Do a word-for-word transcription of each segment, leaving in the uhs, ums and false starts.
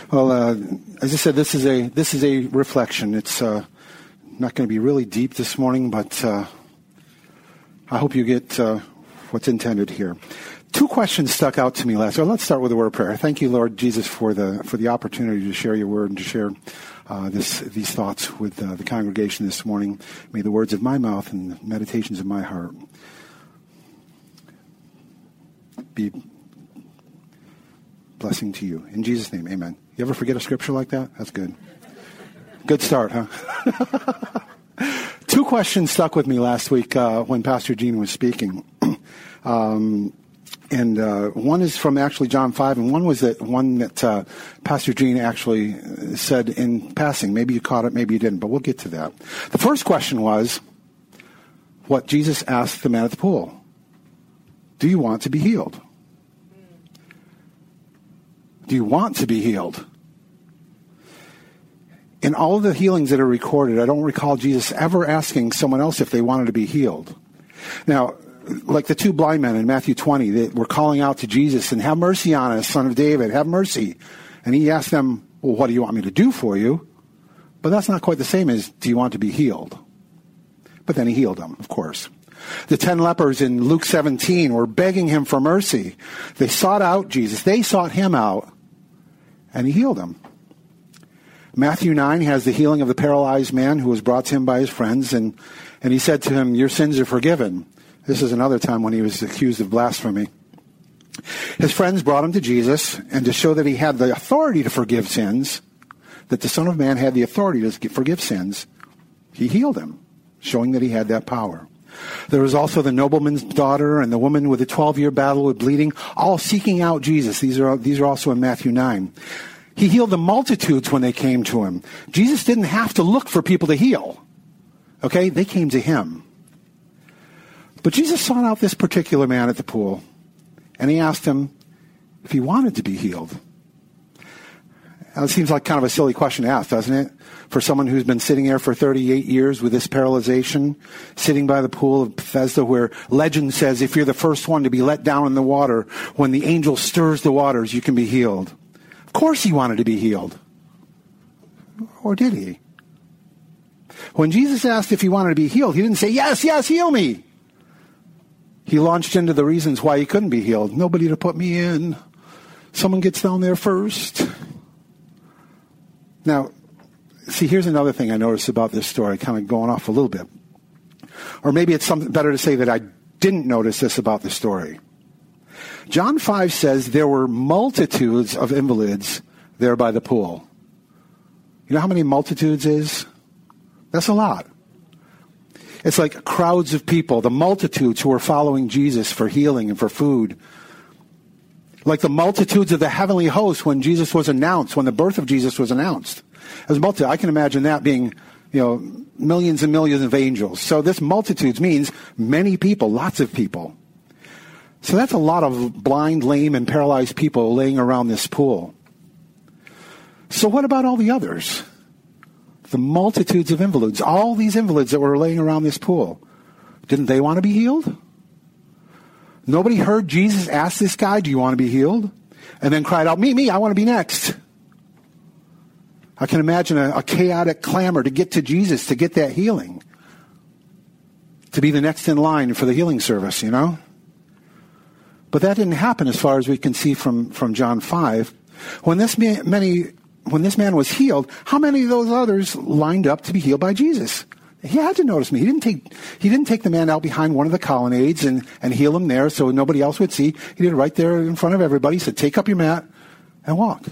Well, uh, as I said, this is a this is a reflection. It's uh, not going to be really deep this morning, but uh, I hope you get uh, what's intended here. Two questions stuck out to me last. Well, let's start with a word of prayer. Thank you, Lord Jesus, for the for the opportunity to share your word and to share uh, this these thoughts with uh, the congregation this morning. May the words of my mouth and the meditations of my heart be blessing to you. In Jesus' name, amen. You ever forget a scripture like that? That's good. Good start, huh? Two questions stuck with me last week uh, when Pastor Gene was speaking. um, and uh, one is from actually John five, and one was that one that uh, Pastor Gene actually said in passing. Maybe you caught it, maybe you didn't, but we'll get to that. The first question was what Jesus asked the man at the pool. Do you want to be healed? Do you want to be healed? In all of the healings that are recorded, I don't recall Jesus ever asking someone else if they wanted to be healed. Now, like the two blind men in Matthew twenty, they were calling out to Jesus and have mercy on us, son of David, have mercy. And he asked them, well, what do you want me to do for you? But that's not quite the same as, do you want to be healed? But then he healed them, of course. The ten lepers in Luke seventeen were begging him for mercy. They sought out Jesus. They sought him out, and he healed them. Matthew nine has the healing of the paralyzed man who was brought to him by his friends, and, and he said to him, your sins are forgiven. This is another time when he was accused of blasphemy. His friends brought him to Jesus, and to show that he had the authority to forgive sins, that the Son of Man had the authority to forgive sins, he healed him, showing that he had that power. There was also the nobleman's daughter and the woman with a twelve-year battle with bleeding, all seeking out Jesus. These are, these are also in Matthew nine. He healed the multitudes when they came to him. Jesus didn't have to look for people to heal. Okay? They came to him. But Jesus sought out this particular man at the pool, and he asked him if he wanted to be healed. Now, it seems like kind of a silly question to ask, doesn't it? For someone who's been sitting there for thirty-eight years with this paralyzation, sitting by the pool of Bethesda, where legend says if you're the first one to be let down in the water, when the angel stirs the waters, you can be healed. Of course he wanted to be healed. Or did he? When Jesus asked if he wanted to be healed, he didn't say, yes, yes, heal me. He launched into the reasons why he couldn't be healed. Nobody to put me in. Someone gets down there first. Now, see, here's another thing I noticed about this story, kind of going off a little bit. Or maybe it's something better to say that I didn't notice this about the story. John five says there were multitudes of invalids there by the pool. You know how many multitudes is? That's a lot. It's like crowds of people, the multitudes who were following Jesus for healing and for food. Like the multitudes of the heavenly host when Jesus was announced, when the birth of Jesus was announced. As multi- I can imagine that being, you know, millions and millions of angels. So this multitudes means many people, lots of people. So that's a lot of blind, lame, and paralyzed people laying around this pool. So what about all the others? The multitudes of invalids, all these invalids that were laying around this pool. Didn't they want to be healed? Nobody heard Jesus ask this guy, do you want to be healed? And then cried out, me, me, I want to be next. I can imagine a, a chaotic clamor to get to Jesus, to get that healing. To be the next in line for the healing service, you know? But that didn't happen as far as we can see from, from John five. When this man, many, when this man was healed, how many of those others lined up to be healed by Jesus? He had to notice me. He didn't take, he didn't take the man out behind one of the colonnades and, and heal him there so nobody else would see. He did it right there in front of everybody. He said, take up your mat and walk.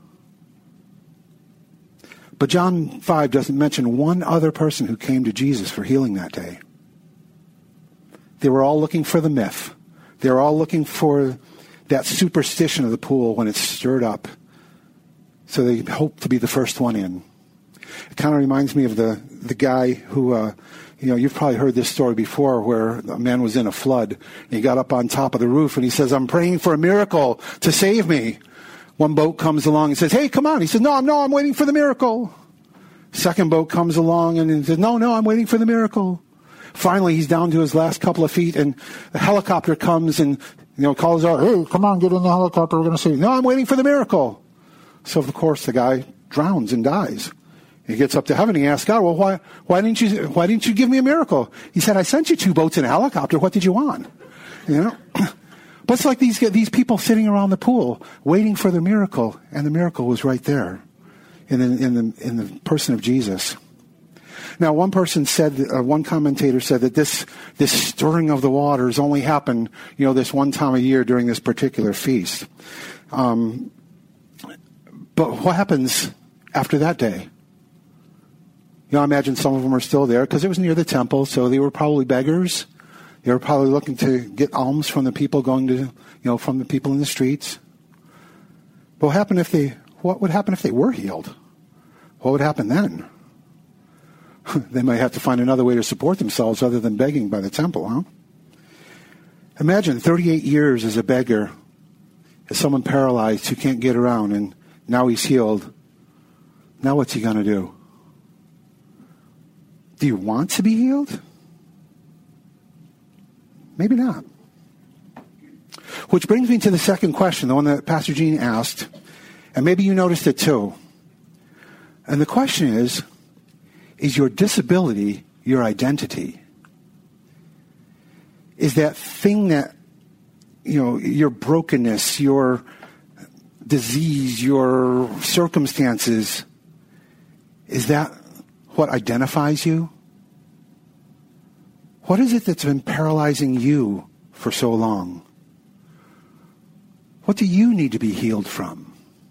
But John five doesn't mention one other person who came to Jesus for healing that day. They were all looking for the myth. They were all looking for that superstition of the pool when it's stirred up. So they hope to be the first one in. It kind of reminds me of the, the guy who, uh, you know, you've probably heard this story before where a man was in a flood. And he got up on top of the roof and he says, I'm praying for a miracle to save me. One boat comes along and says, hey, come on. He says, no, no, I'm waiting for the miracle. Second boat comes along and he says, no, no, I'm waiting for the miracle. Finally, he's down to his last couple of feet, and a helicopter comes and, you know, calls out, hey, come on, get in the helicopter. We're going to see. No, I'm waiting for the miracle. So, of course, the guy drowns and dies. He gets up to heaven and he asks God, well, why, why didn't you, why didn't you give me a miracle? He said, I sent you two boats and a helicopter. What did you want? You know? But it's like these, these people sitting around the pool waiting for the miracle, and the miracle was right there in the, in the, in the person of Jesus. Now, one person said, uh, one commentator said that this, this stirring of the waters only happened, you know, this one time a year during this particular feast. Um, but what happens after that day? You know, I imagine some of them are still there because it was near the temple, so they were probably beggars. They were probably looking to get alms from the people going to, you know, from the people in the streets. But what happened if they, what would happen if they were healed? What would happen then? They might have to find another way to support themselves other than begging by the temple, huh? Imagine thirty-eight years as a beggar, as someone paralyzed who can't get around, and now he's healed. Now what's he going to do? Do you want to be healed? Maybe not. Which brings me to the second question, the one that Pastor Gene asked, and maybe you noticed it too. And the question is, is your disability your identity? Is that thing that, you know, your brokenness, your disease, your circumstances, is that what identifies you? What is it that's been paralyzing you for so long? What do you need to be healed from?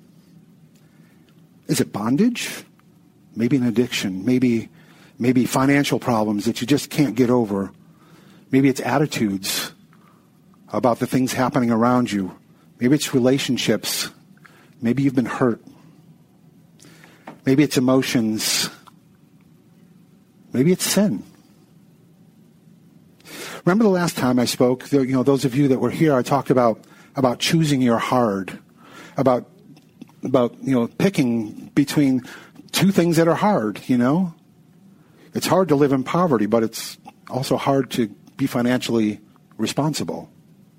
Is it bondage? Maybe an addiction. Maybe, maybe financial problems that you just can't get over. Maybe it's attitudes about the things happening around you. Maybe it's relationships. Maybe you've been hurt. Maybe it's emotions. Maybe it's sin. Remember the last time I spoke, you know, those of you that were here, I talked about, about choosing your hard, about, about, you know, picking between two things that are hard, you know. It's hard to live in poverty, but it's also hard to be financially responsible.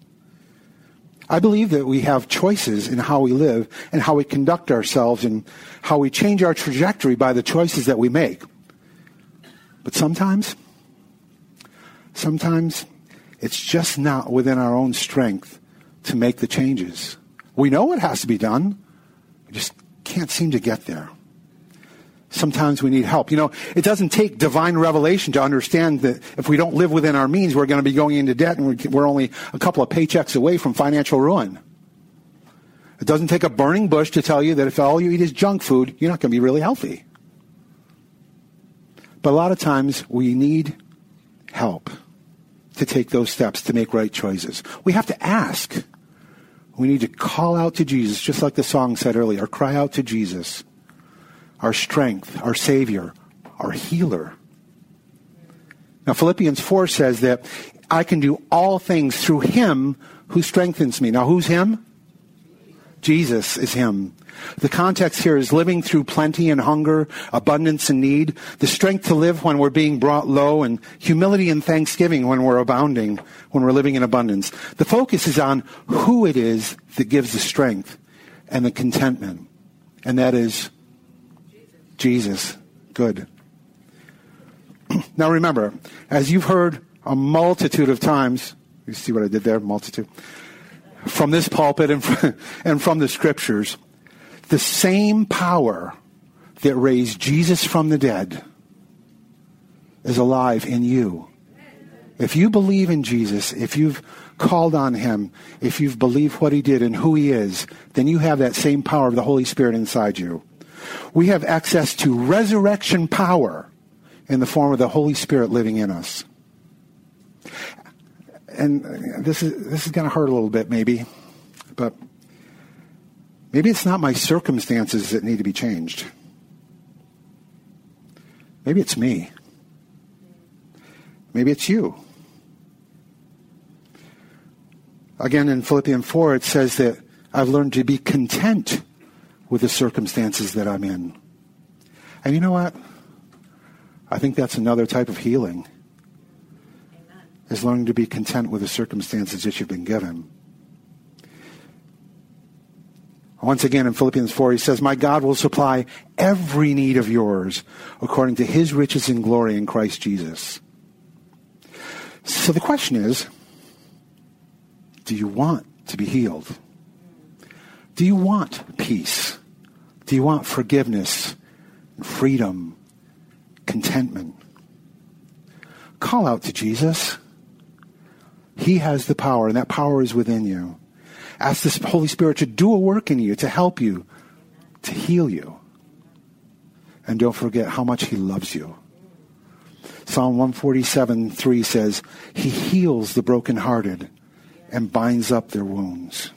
I believe that we have choices in how we live and how we conduct ourselves and how we change our trajectory by the choices that we make. But sometimes, sometimes it's just not within our own strength to make the changes. We know it has to be done. We just can't seem to get there. Sometimes we need help. You know, it doesn't take divine revelation to understand that if we don't live within our means, we're going to be going into debt and we're only a couple of paychecks away from financial ruin. It doesn't take a burning bush to tell you that if all you eat is junk food, you're not going to be really healthy. But a lot of times we need help to take those steps to make right choices. We have to ask. We need to call out to Jesus, just like the song said earlier, cry out to Jesus. Our strength, our Savior, our healer. Now, Philippians four says that I can do all things through Him who strengthens me. Now, who's Him? Jesus is Him. The context here is living through plenty and hunger, abundance and need, the strength to live when we're being brought low, and humility and thanksgiving when we're abounding, when we're living in abundance. The focus is on who it is that gives the strength and the contentment, and that is Jesus. Good. Now remember, as you've heard a multitude of times, you see what I did there? Multitude. From this pulpit and from, and from the scriptures, the same power that raised Jesus from the dead is alive in you. If you believe in Jesus, if you've called on Him, if you've believed what He did and who He is, then you have that same power of the Holy Spirit inside you. We have access to resurrection power in the form of the Holy Spirit living in us. And this is this is going to hurt a little bit maybe, but maybe it's not my circumstances that need to be changed. Maybe it's me. Maybe it's you. Again, in Philippians four, it says that I've learned to be content with the circumstances that I'm in. And you know what? I think that's another type of healing. Amen. Is learning to be content with the circumstances that you've been given. Once again, in Philippians four, he says, my God will supply every need of yours according to his riches and glory in Christ Jesus. So the question is, do you want to be healed? Do you want peace? Do you want forgiveness, freedom, contentment? Call out to Jesus. He has the power, and that power is within you. Ask the Holy Spirit to do a work in you, to help you, to heal you. And don't forget how much he loves you. Psalm one forty-seven three says, he heals the brokenhearted and binds up their wounds.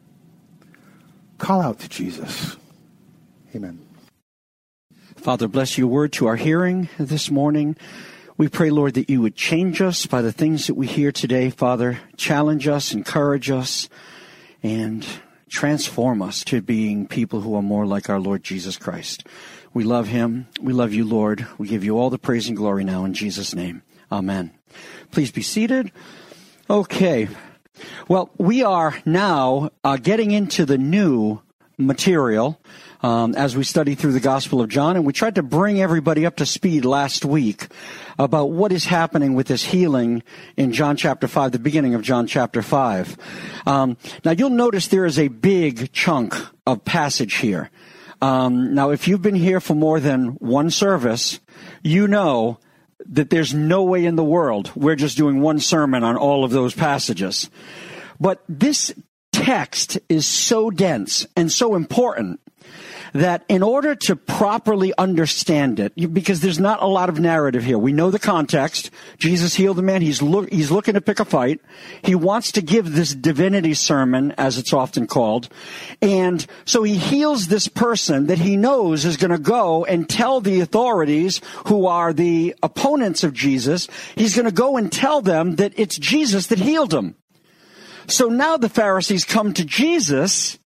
Call out to Jesus. Amen. Father, bless your word to our hearing this morning. We pray, Lord, that you would change us by the things that we hear today, Father. Challenge us, encourage us, and transform us to being people who are more like our Lord Jesus Christ. We love him. We love you, Lord. We give you all the praise and glory now in Jesus' name. Amen. Please be seated. Okay. Well, we are now uh, getting into the new material um, as we study through the Gospel of John, and we tried to bring everybody up to speed last week about what is happening with this healing in John chapter five, the beginning of John chapter five. Um, now, you'll notice there is a big chunk of passage here. Um, now, if you've been here for more than one service, you know that there's no way in the world we're just doing one sermon on all of those passages. But this text is so dense and so important that in order to properly understand it, because there's not a lot of narrative here. We know the context. Jesus healed the man. He's look, he's looking to pick a fight. He wants to give this divinity sermon, as it's often called. And so he heals this person that he knows is going to go and tell the authorities who are the opponents of Jesus. He's going to go and tell them that it's Jesus that healed him. So now the Pharisees come to Jesus,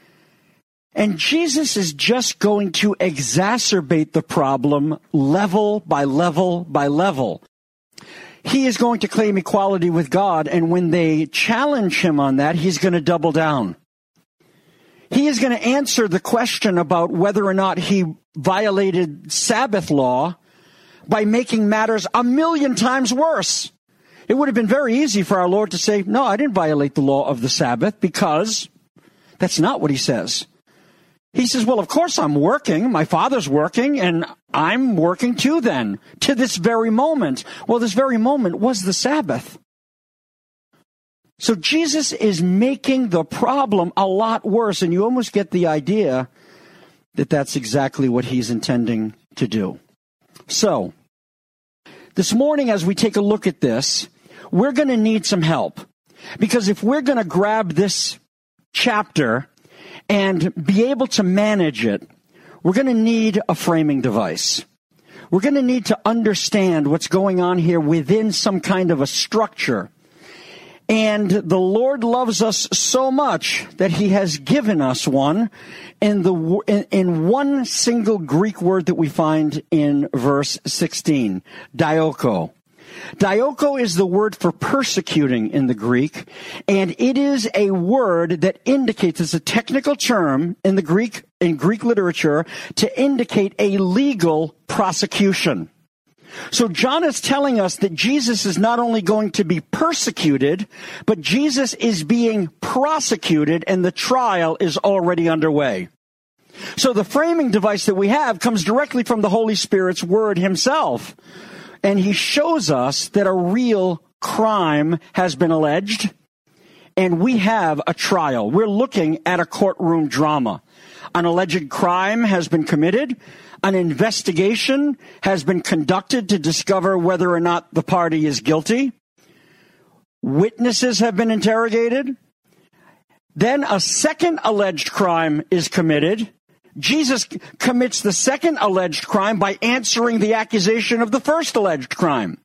and Jesus is just going to exacerbate the problem level by level by level. He is going to claim equality with God, and when they challenge him on that, he's going to double down. He is going to answer the question about whether or not he violated Sabbath law by making matters a million times worse. It would have been very easy for our Lord to say, no, I didn't violate the law of the Sabbath, because that's not what he says. He says, well, of course I'm working. My Father's working, and I'm working too then, to this very moment. Well, this very moment was the Sabbath. So Jesus is making the problem a lot worse, and you almost get the idea that that's exactly what he's intending to do. So, this morning as we take a look at this, we're going to need some help. Because if we're going to grab this chapter and be able to manage it, we're going to need a framing device. We're going to need to understand what's going on here within some kind of a structure. And the Lord loves us so much that he has given us one in the in, in one single Greek word that we find in verse sixteen, dioko. Dioko is the word for persecuting in the Greek, and it is a word that indicates, it's a technical term in the Greek, in Greek literature, to indicate a legal prosecution. So John is telling us that Jesus is not only going to be persecuted, but Jesus is being prosecuted, and the trial is already underway. So the framing device that we have comes directly from the Holy Spirit's word himself. And he shows us that a real crime has been alleged, and we have a trial. We're looking at a courtroom drama. An alleged crime has been committed. An investigation has been conducted to discover whether or not the party is guilty. Witnesses have been interrogated. Then a second alleged crime is committed. Jesus commits the second alleged crime by answering the accusation of the first alleged crime.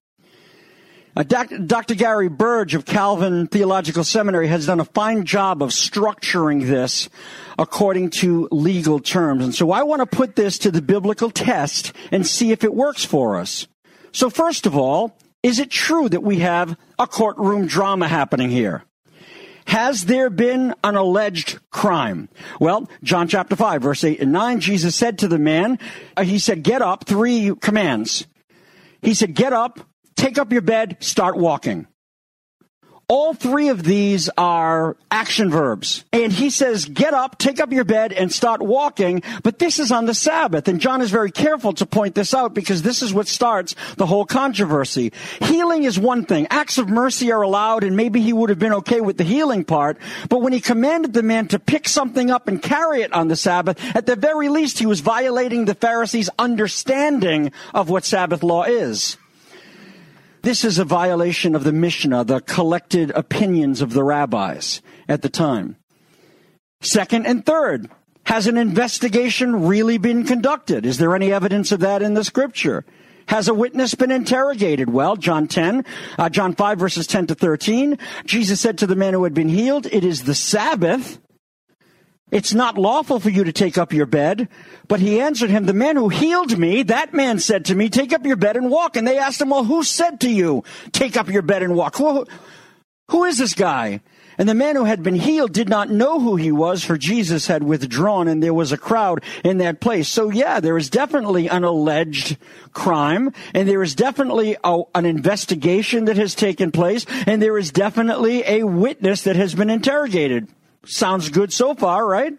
Uh, Doctor Gary Burge of Calvin Theological Seminary has done a fine job of structuring this according to legal terms. And so I want to put this to the biblical test and see if it works for us. So first of all, is it true that we have a courtroom drama happening here? Has there been an alleged crime? Well, John chapter five, verse eight and nine, Jesus said to the man, uh, he said, get up, three commands. He said, get up, take up your bed, start walking. All three of these are action verbs. And he says, get up, take up your bed, and start walking. But this is on the Sabbath. And John is very careful to point this out because this is what starts the whole controversy. Healing is one thing. Acts of mercy are allowed, and maybe he would have been okay with the healing part. But when he commanded the man to pick something up and carry it on the Sabbath, at the very least, he was violating the Pharisees' understanding of what Sabbath law is. This is a violation of the Mishnah, the collected opinions of the rabbis at the time. Second and third, has an investigation really been conducted? Is there any evidence of that in the scripture? Has a witness been interrogated? Well, John ten, uh, John five, verses ten to thirteen, Jesus said to the man who had been healed, it is the Sabbath. It's not lawful for you to take up your bed. But he answered him, the man who healed me, that man said to me, take up your bed and walk. And they asked him, well, who said to you, take up your bed and walk? Who, who is this guy? And the man who had been healed did not know who he was, for Jesus had withdrawn and there was a crowd in that place. So yeah, there is definitely an alleged crime, and there is definitely a, an investigation that has taken place, and there is definitely a witness that has been interrogated. Sounds good so far, right?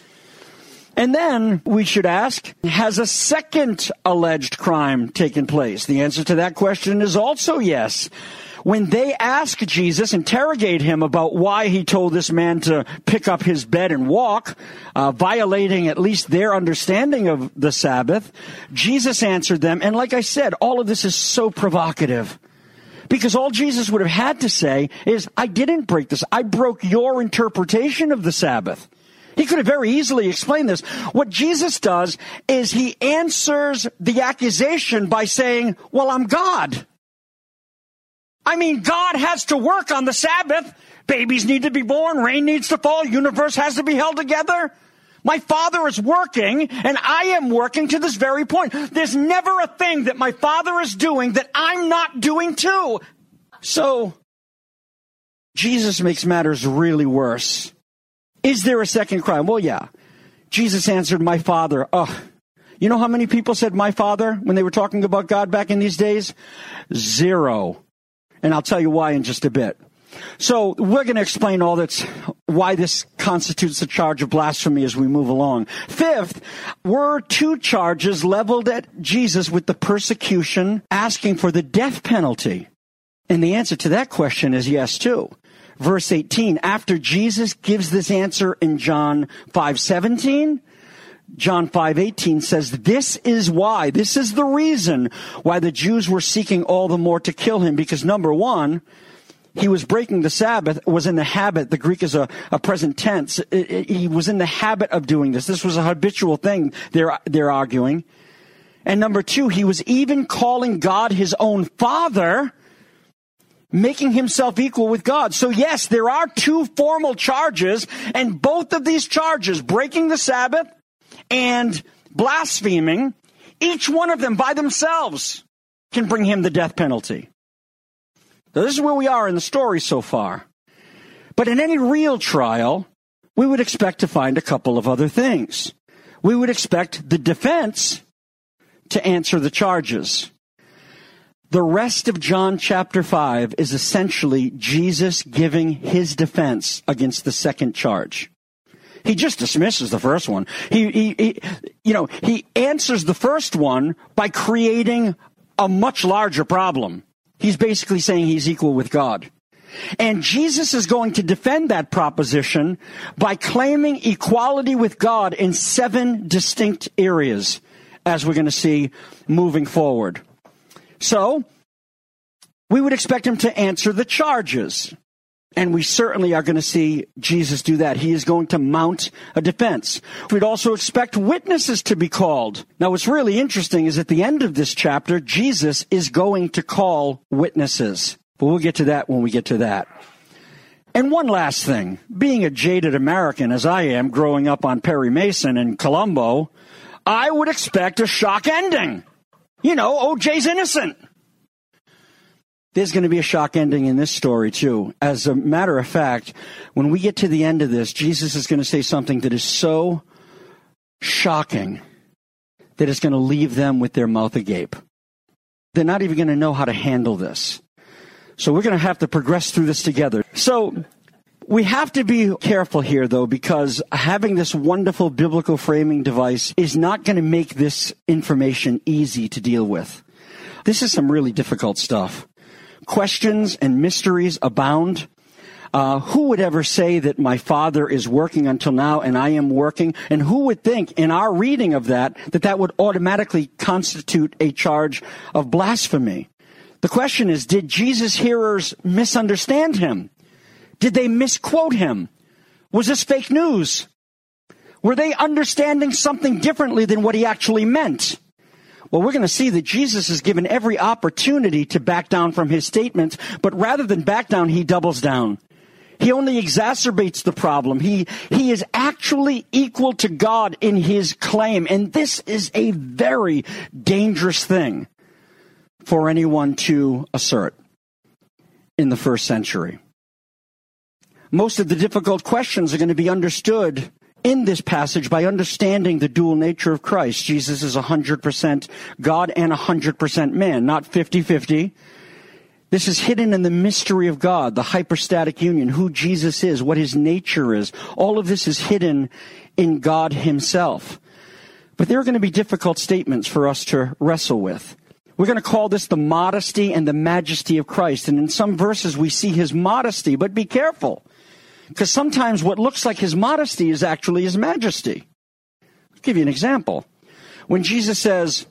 And then we should ask, has a second alleged crime taken place? The answer to that question is also yes. When they ask Jesus, interrogate him about why he told this man to pick up his bed and walk, uh, violating at least their understanding of the Sabbath, Jesus answered them. And like I said, all of this is so provocative. Because all Jesus would have had to say is, I didn't break this. I broke your interpretation of the Sabbath. He could have very easily explained this. What Jesus does is he answers the accusation by saying, well, I'm God. I mean, God has to work on the Sabbath. Babies need to be born. Rain needs to fall. Universe has to be held together. My Father is working, and I am working to this very point. There's never a thing that my Father is doing that I'm not doing too. So, Jesus makes matters really worse. Is there a second crime? Well, yeah. Jesus answered, my Father. Oh, you know how many people said my Father when they were talking about God back in these days? Zero. And I'll tell you why in just a bit. So we're going to explain all that's why this constitutes a charge of blasphemy as we move along. Fifth, were two charges leveled at Jesus with the persecution, asking for the death penalty? And the answer to that question is yes, too. Verse eighteen, after Jesus gives this answer in John five seventeen, John five eighteen says, this is why, this is the reason why the Jews were seeking all the more to kill him. Because number one, he was breaking the Sabbath, was in the habit, the Greek is a, a present tense, it, it, he was in the habit of doing this. This was a habitual thing, they're, they're arguing. And number two, he was even calling God his own Father, making himself equal with God. So yes, there are two formal charges, and both of these charges, breaking the Sabbath and blaspheming, each one of them by themselves can bring him the death penalty. Now, this is where we are in the story so far. But in any real trial, we would expect to find a couple of other things. We would expect the defense to answer the charges. The rest of John chapter five is essentially Jesus giving his defense against the second charge. He just dismisses the first one. He, he, he, you know, he answers the first one by creating a much larger problem. He's basically saying he's equal with God. And Jesus is going to defend that proposition by claiming equality with God in seven distinct areas, as we're going to see moving forward. So, we would expect him to answer the charges. And we certainly are going to see Jesus do that. He is going to mount a defense. We'd also expect witnesses to be called. Now, what's really interesting is at the end of this chapter, Jesus is going to call witnesses. But we'll get to that when we get to that. And one last thing. Being a jaded American, as I am, growing up on Perry Mason in Colombo, I would expect a shock ending. You know, O J's innocent. There's going to be a shock ending in this story, too. As a matter of fact, when we get to the end of this, Jesus is going to say something that is so shocking that it's going to leave them with their mouth agape. They're not even going to know how to handle this. So we're going to have to progress through this together. So we have to be careful here, though, because having this wonderful biblical framing device is not going to make this information easy to deal with. This is some really difficult stuff. Questions and mysteries abound. Uh, who would ever say that my Father is working until now and I am working? And who would think in our reading of that, that that would automatically constitute a charge of blasphemy? The question is, did Jesus' hearers misunderstand him? Did they misquote him? Was this fake news? Were they understanding something differently than what he actually meant? Well, we're going to see that Jesus is given every opportunity to back down from his statements, but rather than back down, he doubles down. He only exacerbates the problem. He, he is actually equal to God in his claim, and this is a very dangerous thing for anyone to assert in the first century. Most of the difficult questions are going to be understood in this passage by understanding the dual nature of Christ. Jesus is one hundred percent God and one hundred percent man, not fifty-fifty. This is hidden in the mystery of God, the hypostatic union, who Jesus is, what his nature is. All of this is hidden in God himself. But there are going to be difficult statements for us to wrestle with. We're going to call this the modesty and the majesty of Christ. And in some verses we see his modesty, but be careful. Because sometimes what looks like his modesty is actually his majesty. I'll give you an example. When Jesus says,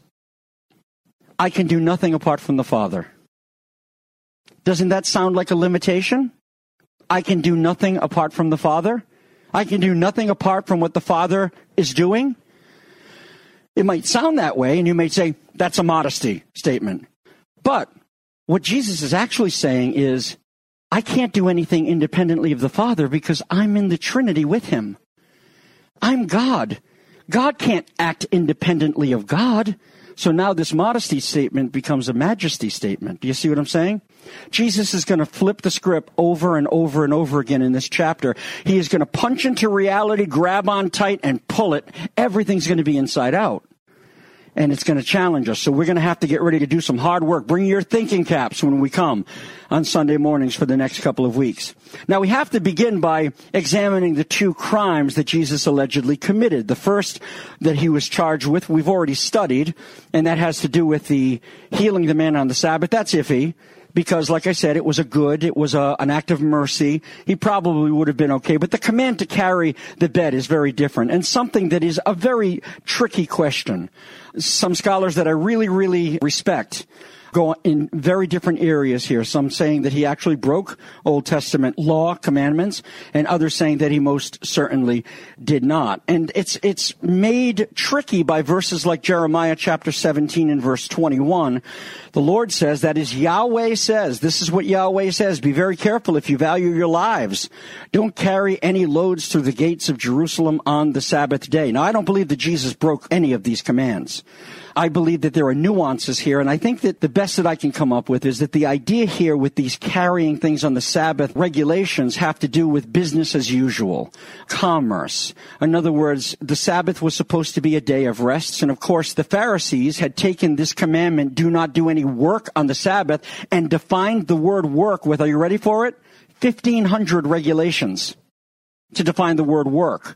I can do nothing apart from the Father. Doesn't that sound like a limitation? I can do nothing apart from the Father? I can do nothing apart from what the Father is doing? It might sound that way, and you may say, that's a modesty statement. But what Jesus is actually saying is, I can't do anything independently of the Father because I'm in the Trinity with him. I'm God. God can't act independently of God. So now this modesty statement becomes a majesty statement. Do you see what I'm saying? Jesus is going to flip the script over and over and over again in this chapter. He is going to punch into reality, grab on tight, and pull it. Everything's going to be inside out. And it's going to challenge us. So we're going to have to get ready to do some hard work. Bring your thinking caps when we come on Sunday mornings for the next couple of weeks. Now, we have to begin by examining the two crimes that Jesus allegedly committed. The first that he was charged with, we've already studied, and that has to do with the healing the man on the Sabbath. That's iffy. Because, like I said, it was a good, it was a, an act of mercy. He probably would have been okay. But the command to carry the bed is very different, and something that is a very tricky question. Some scholars that I really, really respect go in very different areas here. Some saying that he actually broke Old Testament law, commandments, and others saying that he most certainly did not. And it's it's made tricky by verses like Jeremiah chapter seventeen and verse twenty-one. The Lord says, that is, Yahweh says, this is what Yahweh says, be very careful if you value your lives. Don't carry any loads through the gates of Jerusalem on the Sabbath day. Now, I don't believe that Jesus broke any of these commands. I believe that there are nuances here, and I think that the best that I can come up with is that the idea here with these carrying things on the Sabbath regulations have to do with business as usual, commerce. In other words, the Sabbath was supposed to be a day of rest, and of course the Pharisees had taken this commandment, do not do any work on the Sabbath, and defined the word work with, are you ready for it? fifteen hundred regulations to define the word work.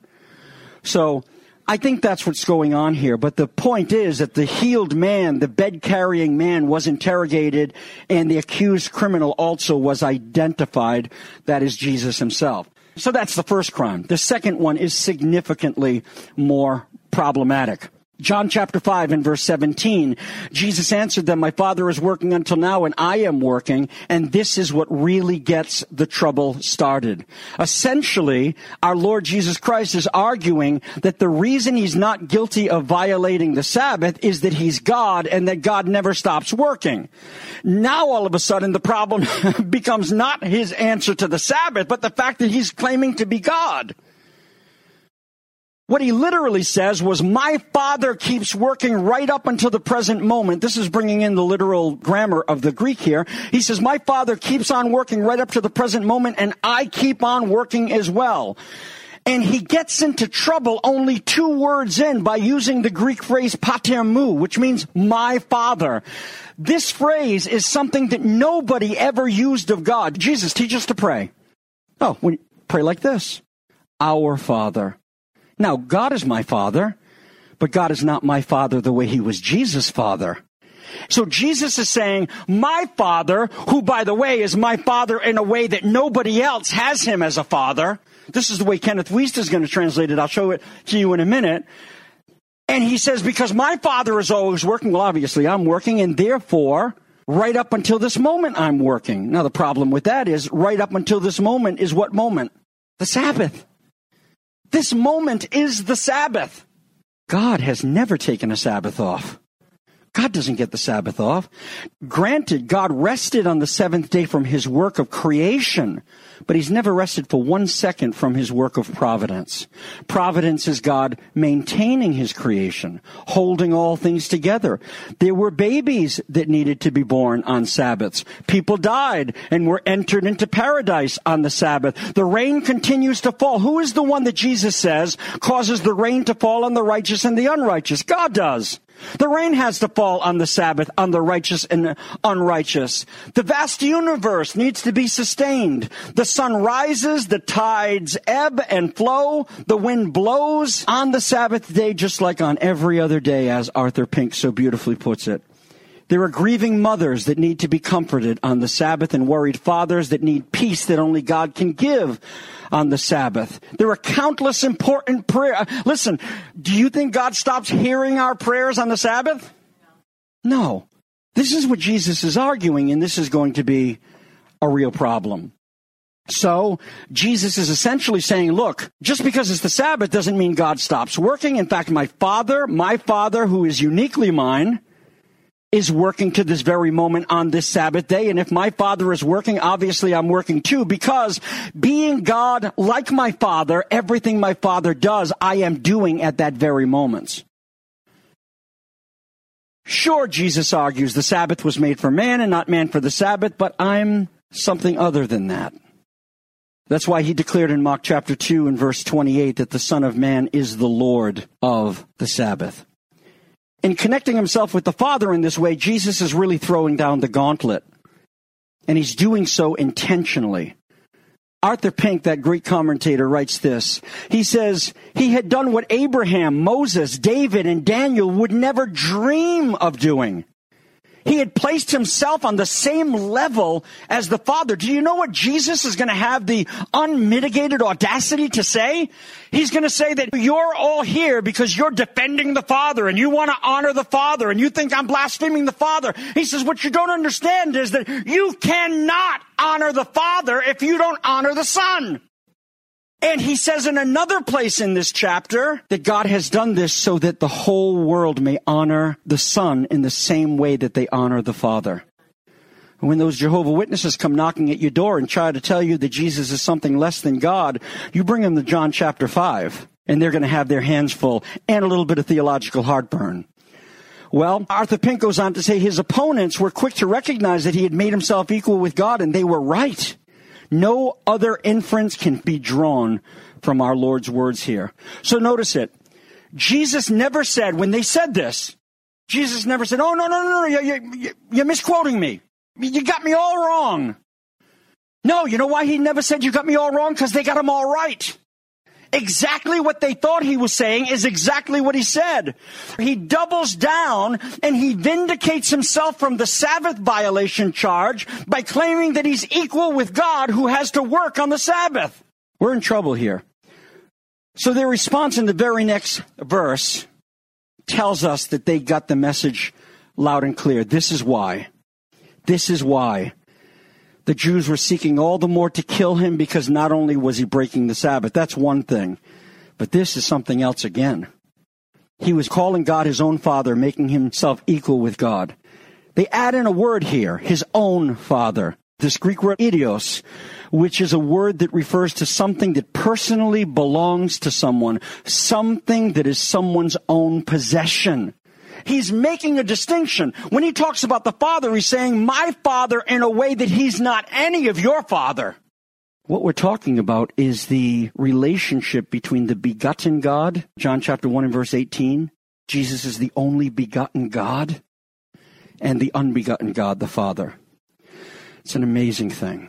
So I think that's what's going on here. But the point is that the healed man, the bed-carrying man, was interrogated, and the accused criminal also was identified. That is Jesus himself. So that's the first crime. The second one is significantly more problematic. John chapter five and verse seventeen, Jesus answered them, my Father is working until now and I am working, and this is what really gets the trouble started. Essentially, our Lord Jesus Christ is arguing that the reason he's not guilty of violating the Sabbath is that he's God and that God never stops working. Now all of a sudden the problem becomes not his answer to the Sabbath, but the fact that he's claiming to be God. What he literally says was, my Father keeps working right up until the present moment. This is bringing in the literal grammar of the Greek here. He says, my Father keeps on working right up to the present moment, and I keep on working as well. And he gets into trouble only two words in by using the Greek phrase pater mu, which means my Father. This phrase is something that nobody ever used of God. Jesus, teach us to pray. Oh, we pray like this. Our Father. Now, God is my Father, but God is not my Father the way he was Jesus' Father. So Jesus is saying, my Father, who, by the way, is my Father in a way that nobody else has him as a father. This is the way Kenneth Wiest is going to translate it. I'll show it to you in a minute. And he says, because my Father is always working, well, obviously I'm working, and therefore, right up until this moment, I'm working. Now, the problem with that is, right up until this moment is what moment? The Sabbath. This moment is the Sabbath. God has never taken a Sabbath off. God doesn't get the Sabbath off. Granted, God rested on the seventh day from his work of creation, but he's never rested for one second from his work of providence. Providence is God maintaining his creation, holding all things together. There were babies that needed to be born on Sabbaths. People died and were entered into paradise on the Sabbath. The rain continues to fall. Who is the one that Jesus says causes the rain to fall on the righteous and the unrighteous? God does. The rain has to fall on the Sabbath, on the righteous and unrighteous. The vast universe needs to be sustained. The sun rises, the tides ebb and flow, the wind blows on the Sabbath day just like on every other day, as Arthur Pink so beautifully puts it. There are grieving mothers that need to be comforted on the Sabbath, and worried fathers that need peace that only God can give on the Sabbath. There are countless important prayers. Listen, do you think God stops hearing our prayers on the Sabbath? No. This is what Jesus is arguing, and this is going to be a real problem. So, Jesus is essentially saying, look, just because it's the Sabbath doesn't mean God stops working. In fact, my Father, my Father, who is uniquely mine, is working to this very moment on this Sabbath day. And if my Father is working, obviously I'm working too, because being God like my Father, everything my Father does, I am doing at that very moment. Sure, Jesus argues the Sabbath was made for man and not man for the Sabbath, but I'm something other than that. That's why he declared in Mark chapter two and verse twenty-eight that the Son of Man is the Lord of the Sabbath. In connecting himself with the Father in this way, Jesus is really throwing down the gauntlet. And he's doing so intentionally. Arthur Pink, that Greek commentator, writes this. He says, he had done what Abraham, Moses, David, and Daniel would never dream of doing. He had placed himself on the same level as the Father. Do you know what Jesus is going to have the unmitigated audacity to say? He's going to say that you're all here because you're defending the Father and you want to honor the Father and you think I'm blaspheming the Father. He says what you don't understand is that you cannot honor the Father if you don't honor the Son. And he says in another place in this chapter that God has done this so that the whole world may honor the Son in the same way that they honor the Father. And when those Jehovah's Witnesses come knocking at your door and try to tell you that Jesus is something less than God, you bring them to John chapter five, and they're going to have their hands full and a little bit of theological heartburn. Well, Arthur Pink goes on to say his opponents were quick to recognize that he had made himself equal with God, and they were right. No other inference can be drawn from our Lord's words here. So notice it. Jesus never said, when they said this, Jesus never said, oh, no, no, no, no, you, you, you're misquoting me. You got me all wrong. No, you know why he never said you got me all wrong? Because they got him all right. Exactly what they thought he was saying is exactly what he said. He doubles down and he vindicates himself from the Sabbath violation charge by claiming that he's equal with God who has to work on the Sabbath. We're in trouble here. So their response in the very next verse tells us that they got the message loud and clear. This is why. This is why. The Jews were seeking all the more to kill him because not only was he breaking the Sabbath, that's one thing, but this is something else again. He was calling God his own Father, making himself equal with God. They add in a word here, his own Father. this Greek word idios, which is a word that refers to something that personally belongs to someone, something that is someone's own possession. He's making a distinction. When he talks about the Father, he's saying, my Father, in a way that he's not any of your Father. What we're talking about is the relationship between the begotten God, John chapter one and verse eighteen. Jesus is the only begotten God, and the unbegotten God, the Father. It's an amazing thing.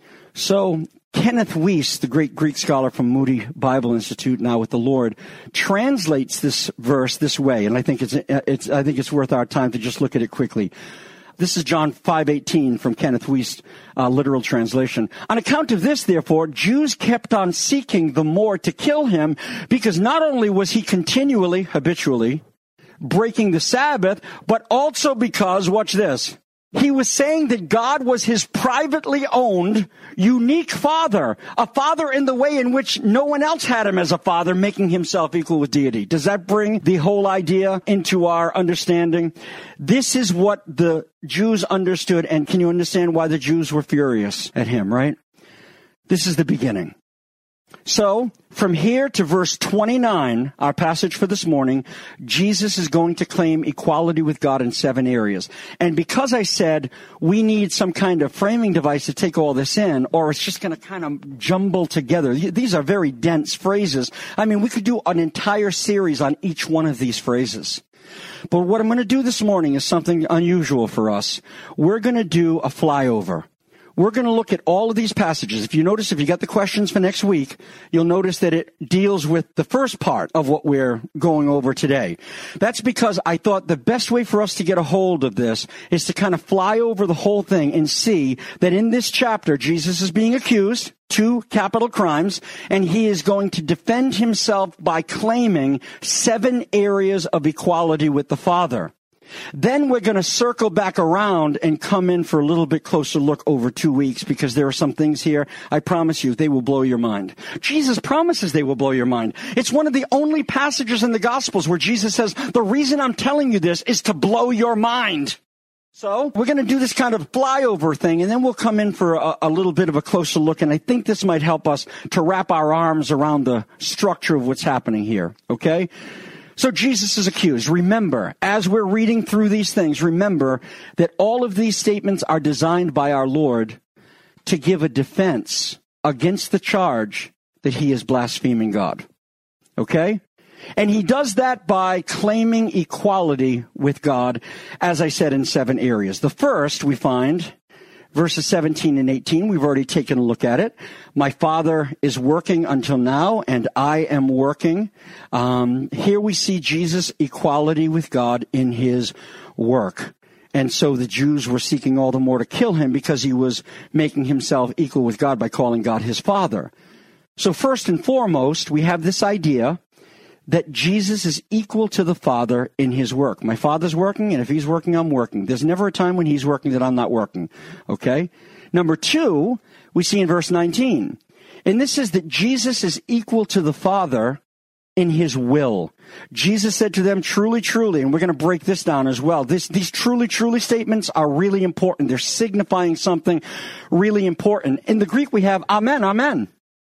So, Kenneth Wuest, the great Greek scholar from Moody Bible Institute, now with the Lord, translates this verse this way, and I think it's, it's I think it's worth our time to just look at it quickly. This is John five eighteen from Kenneth Wuest, uh, literal translation. On account of this, therefore, Jews kept on seeking the more to kill him, because not only was he continually, habitually, breaking the Sabbath, but also because, watch this, he was saying that God was his privately owned, unique Father, a Father in the way in which no one else had him as a Father, making himself equal with deity. Does that bring the whole idea into our understanding? This is what the Jews understood, and can you understand why the Jews were furious at him, right? This is the beginning. So, from here to verse twenty-nine, our passage for this morning, Jesus is going to claim equality with God in seven areas. And because I said we need some kind of framing device to take all this in, or it's just going to kind of jumble together. These are very dense phrases. I mean, we could do an entire series on each one of these phrases. But what I'm going to do this morning is something unusual for us. We're going to do a flyover. We're going to look at all of these passages. If you notice, if you got the questions for next week, you'll notice that it deals with the first part of what we're going over today. That's because I thought the best way for us to get a hold of this is to kind of fly over the whole thing and see that in this chapter, Jesus is being accused, two capital crimes, and he is going to defend himself by claiming seven areas of equality with the Father. Then we're going to circle back around and come in for a little bit closer look over two weeks because there are some things here, I promise you, they will blow your mind. Jesus promises they will blow your mind. It's one of the only passages in the Gospels where Jesus says, the reason I'm telling you this is to blow your mind. So we're going to do this kind of flyover thing, and then we'll come in for a, a little bit of a closer look, and I think this might help us to wrap our arms around the structure of what's happening here, okay? So Jesus is accused. Remember, as we're reading through these things, remember that all of these statements are designed by our Lord to give a defense against the charge that he is blaspheming God. Okay? And he does that by claiming equality with God, as I said, in seven areas. The first we find, verses seventeen and eighteen, we've already taken a look at it. My Father is working until now, and I am working. Um, here we see Jesus' equality with God in his work. And so the Jews were seeking all the more to kill him because he was making himself equal with God by calling God his Father. So first and foremost, we have this idea that Jesus is equal to the Father in his work. My Father's working, and if he's working, I'm working. There's never a time when he's working that I'm not working. Okay? Number two, we see in verse nineteen. And this is that Jesus is equal to the Father in his will. Jesus said to them, truly, truly, and we're going to break this down as well. This, these truly, truly statements are really important. They're signifying something really important. In the Greek, we have amen, amen.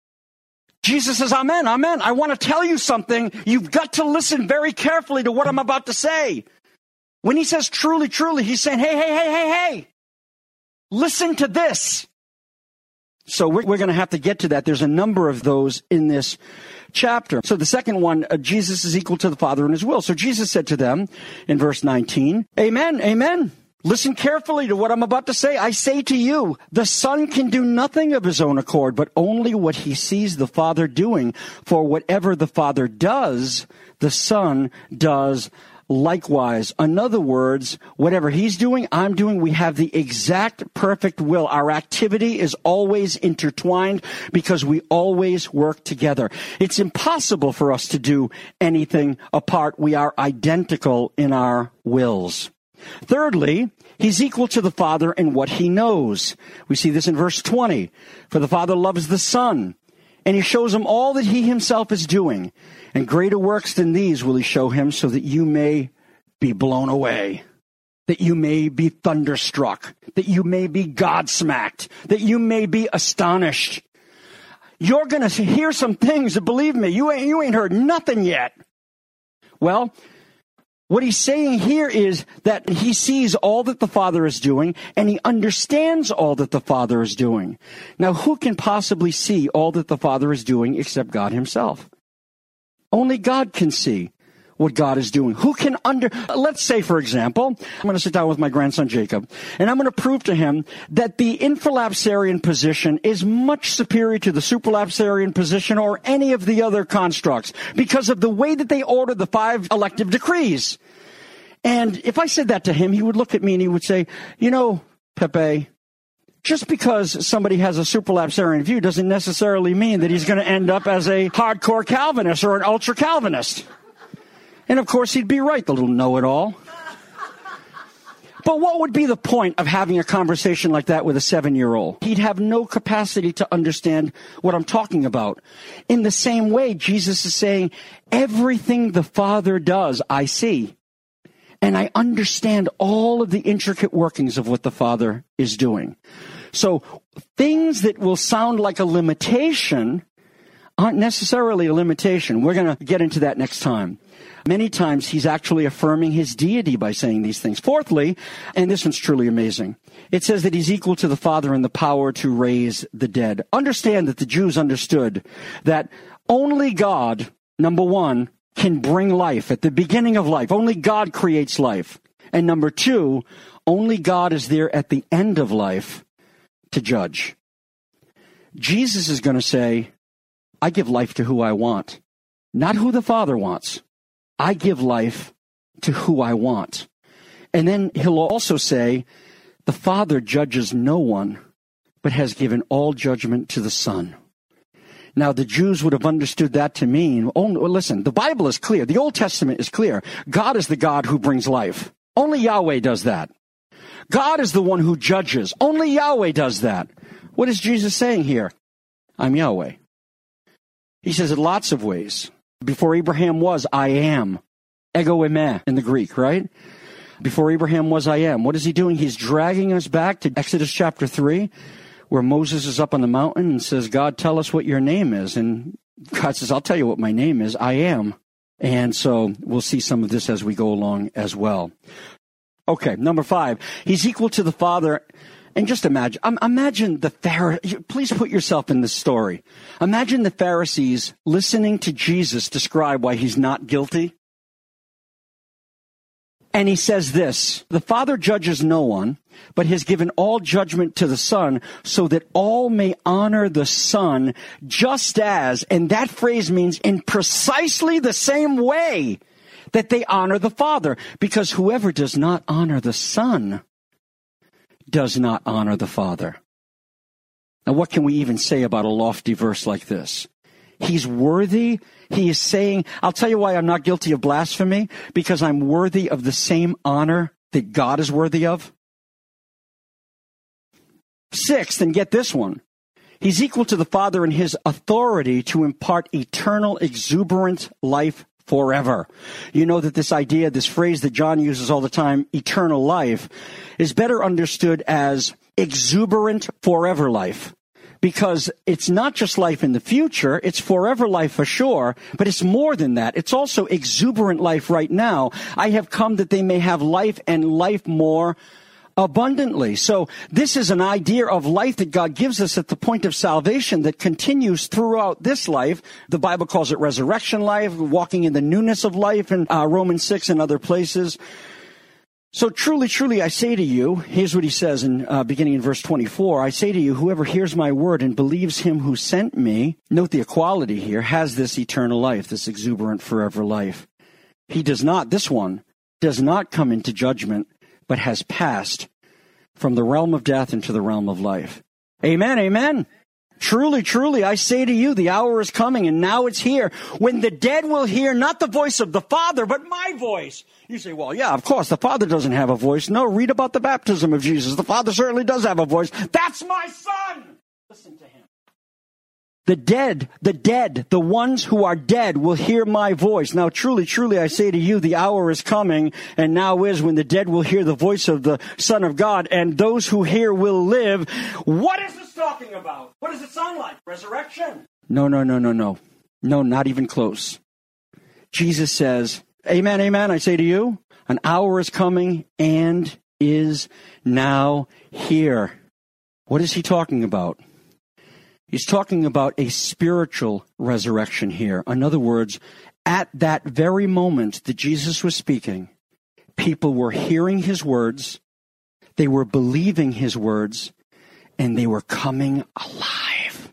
Jesus says, amen, amen. I want to tell you something. You've got to listen very carefully to what I'm about to say. When he says truly, truly, he's saying, hey, hey, hey, hey, hey, listen to this. So we're, we're going to have to get to that. There's a number of those in this chapter. So the second one, uh, Jesus is equal to the Father in his will. So Jesus said to them in verse nineteen, amen, amen. Listen carefully to what I'm about to say. I say to you, the Son can do nothing of his own accord, but only what he sees the Father doing. For whatever the Father does, the Son does likewise. In other words, whatever he's doing, I'm doing. We have the exact perfect will. Our activity is always intertwined because we always work together. It's impossible for us to do anything apart. We are identical in our wills. Thirdly, he's equal to the Father in what he knows. We see this in verse twenty. For the Father loves the Son, and he shows him all that he himself is doing. And greater works than these will he show him, so that you may be blown away. that you may be thunderstruck, that you may be God-smacked, that you may be astonished. You're going to hear some things that, believe me, you ain't, you ain't heard nothing yet. Well, what he's saying here is that he sees all that the Father is doing, and he understands all that the Father is doing. Now, who can possibly see all that the Father is doing except God himself? Only God can see what God is doing. Who can under, let's say, for example, I'm going to sit down with my grandson Jacob, and I'm going to prove to him that the infralapsarian position is much superior to the supralapsarian position or any of the other constructs because of the way that they order the five elective decrees. And if I said that to him, he would look at me and he would say, you know, Pepe, just because somebody has a supralapsarian view doesn't necessarily mean that he's going to end up as a hardcore Calvinist or an ultra Calvinist. And of course, he'd be right, the little know-it-all. But what would be the point of having a conversation like that with a seven-year-old? He'd have no capacity to understand what I'm talking about. In the same way, Jesus is saying, everything the Father does, I see. And I understand all of the intricate workings of what the Father is doing. So things that will sound like a limitation aren't necessarily a limitation. We're going to get into that next time. Many times he's actually affirming his deity by saying these things. Fourthly, and this one's truly amazing, it says that he's equal to the Father in the power to raise the dead. Understand that the Jews understood that only God, number one, can bring life at the beginning of life. Only God creates life. And number two, only God is there at the end of life to judge. Jesus is going to say, I give life to who I want, not who the Father wants. I give life to who I want. And then he'll also say, the Father judges no one, but has given all judgment to the Son. Now, the Jews would have understood that to mean, oh, listen, the Bible is clear. The Old Testament is clear. God is the God who brings life. Only Yahweh does that. God is the one who judges. Only Yahweh does that. What is Jesus saying here? I'm Yahweh. He says it lots of ways. Before Abraham was, I am. Ego eime in the Greek, right? Before Abraham was, I am. What is he doing? He's dragging us back to Exodus chapter three, where Moses is up on the mountain and says, God, tell us what your name is. And God says, I'll tell you what my name is. I am. And so we'll see some of this as we go along as well. Okay, number five. He's equal to the Father. And just imagine, um, imagine the Pharisees, please put yourself in this story. Imagine the Pharisees listening to Jesus describe why he's not guilty. And he says this, the Father judges no one, but has given all judgment to the Son, so that all may honor the Son just as, and that phrase means in precisely the same way that they honor the Father. Because whoever does not honor the Son does not honor the Father. Now, what can we even say about a lofty verse like this? He's worthy. He is saying, I'll tell you why I'm not guilty of blasphemy, because I'm worthy of the same honor that God is worthy of. Sixth, and get this one, he's equal to the Father in his authority to impart eternal, exuberant life forever. You know that this idea, this phrase that John uses all the time, eternal life, is better understood as exuberant forever life. Because it's not just life in the future, it's forever life for sure, but it's more than that. It's also exuberant life right now. I have come that they may have life and life more abundantly. So this is an idea of life that God gives us at the point of salvation that continues throughout this life. The Bible calls it resurrection life, walking in the newness of life in uh, Romans six and other places. So truly, truly, I say to you, here's what he says in uh, beginning in verse twenty-four, I say to you, whoever hears my word and believes him who sent me, note the equality here, has this eternal life, this exuberant forever life. He does not, this one, does not come into judgment, but has passed from the realm of death into the realm of life. Amen, amen. Truly, truly, I say to you, the hour is coming, and now it's here, when the dead will hear not the voice of the Father, but my voice. You say, well, yeah, of course, the Father doesn't have a voice. No, read about the baptism of Jesus. The Father certainly does have a voice. That's my Son! Listen to him. The dead, the dead, the ones who are dead will hear my voice. Now, truly, truly, I say to you, the hour is coming, and now is, when the dead will hear the voice of the Son of God, and those who hear will live. What is this talking about? What does it sound like? Resurrection? No, no, no, no, no. No, not even close. Jesus says, amen, amen, I say to you, an hour is coming and is now here. What is he talking about? He's talking about a spiritual resurrection here. In other words, at that very moment that Jesus was speaking, people were hearing his words, they were believing his words, and they were coming alive.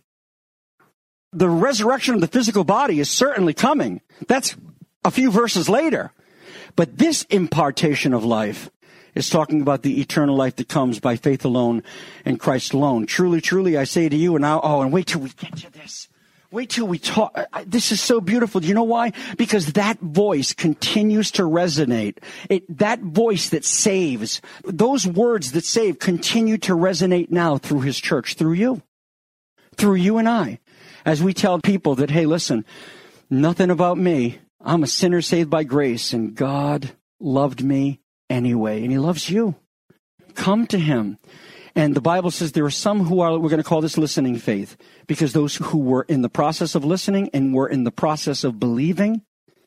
The resurrection of the physical body is certainly coming. That's a few verses later. But this impartation of life is talking about the eternal life that comes by faith alone and Christ alone. Truly, truly, I say to you, and now, oh, and wait till we get to this. Wait till we talk. This is so beautiful. Do you know why? Because that voice continues to resonate. It, that voice that saves, those words that save continue to resonate now through his church, through you, through you and I. As we tell people that, hey, listen, nothing about me. I'm a sinner saved by grace, and God loved me anyway, and he loves you. Come to him. And the Bible says there are some who are, we're going to call this listening faith, because those who were in the process of listening and were in the process of believing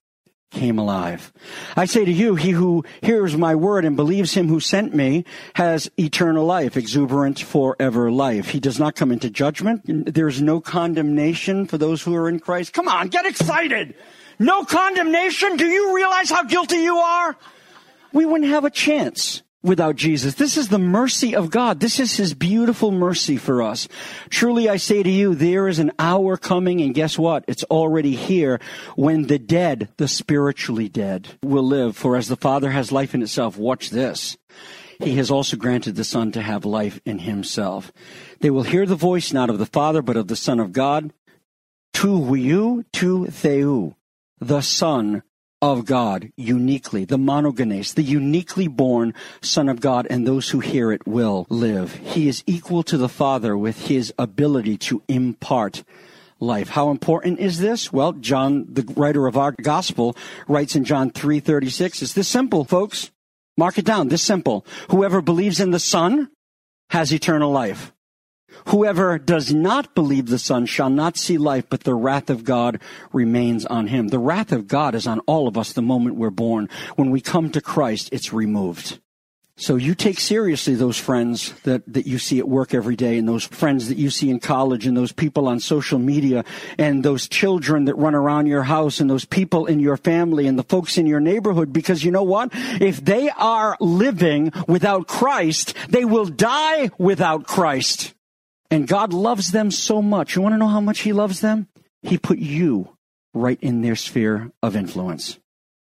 came alive. I say to you, he who hears my word and believes him who sent me has eternal life, exuberant forever life. He does not come into judgment. There is no condemnation for those who are in Christ. Come on, get excited. No condemnation. Do you realize how guilty you are? We wouldn't have a chance without Jesus. This is the mercy of God. This is his beautiful mercy for us. Truly, I say to you, there is an hour coming, and guess what? It's already here, when the dead, the spiritually dead, will live. For as the Father has life in itself, watch this, he has also granted the Son to have life in himself. They will hear the voice not of the Father, but of the Son of God. Tu huiou, tu theou, the Son of God, uniquely, the monogenes, the uniquely born Son of God, and those who hear it will live. He is equal to the Father with his ability to impart life. How important is this? Well, John, the writer of our gospel, writes in John three thirty-six, it's this simple, folks. Mark it down, this simple. Whoever believes in the Son has eternal life. Whoever does not believe the Son shall not see life, but the wrath of God remains on him. The wrath of God is on all of us the moment we're born. When we come to Christ, it's removed. So you take seriously those friends that, that you see at work every day, and those friends that you see in college, and those people on social media, and those children that run around your house, and those people in your family, and the folks in your neighborhood, because you know what? If they are living without Christ, they will die without Christ. And God loves them so much. You want to know how much he loves them? He put you right in their sphere of influence.